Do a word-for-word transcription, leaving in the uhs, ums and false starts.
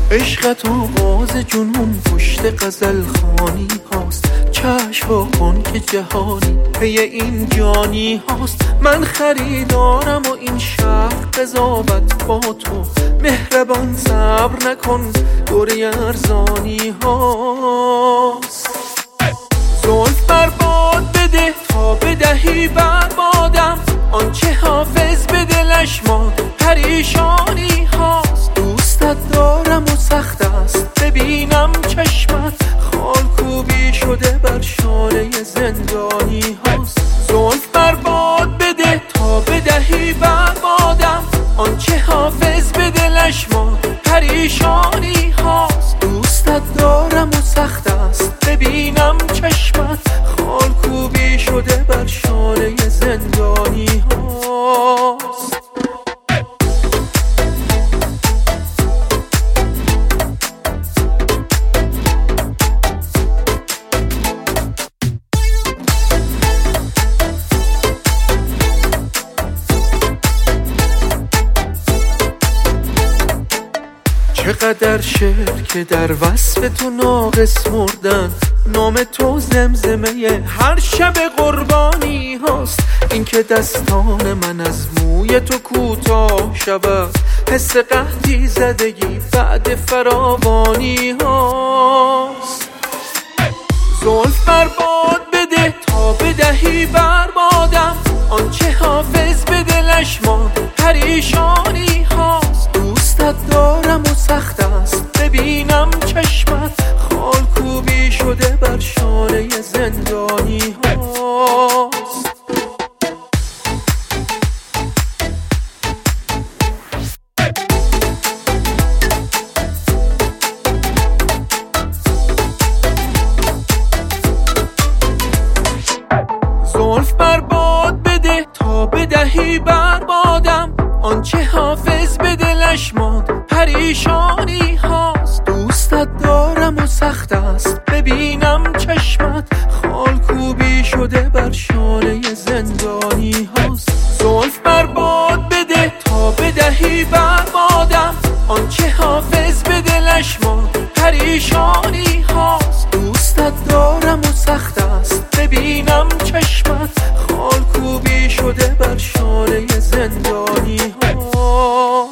عشقت آغاز جنون پشت غزل خانی هاست. کشف کن که جهانی پی این جانی هاست. من خریدارم و این شهر قضاوت با تو. مهربان صبر نکن دوره ارزانی هاست. زلف برباد بده تا بدهی بربادم. آنچه حافظ به دلش ماند پریشانی هاست. دوستت دارم و سخت است ببینم چشمت خال کوبی شده بر شانه زندانی هاست. زلف برباد بده تا بدهی بربادم. آنچه حافظ به دلش ماند پریشانی هاست. دوستت دارم و سخت است ببینم چشمت خال کوبی شده بر شانه زندانی هاست. چقدر شعر که در وصف تو ناقص مردن. نام تو زمزمه هر شب قربانی هاست. این که دستان من از موی تو کوتاه شود. حس قحطی زدگی بعد فراوانی هاست. زلف برباد بده تا بدهی بربادم. آنچه حافظ به دلش ماند پریشانی هاست. دوستت دارم و سخت است ببینم چشمت خال کوبی شده بر شانه زندانی هاست. زلف برباد بده تا بدهی بربادم. آنچه حافظ به دلش ماند پریشانی هاست. دوستت دارم و سخت است ببینم چشمت خال کوبی شده بر شانه زندانی هاست. زلف برباد بده تا بدهی بربادم. آنچه حافظ به دلش ماند پریشانی هاست. دوستت دارم و سخت است ببینم چشمت خال کوبی شده بر شانه زندانی هاست.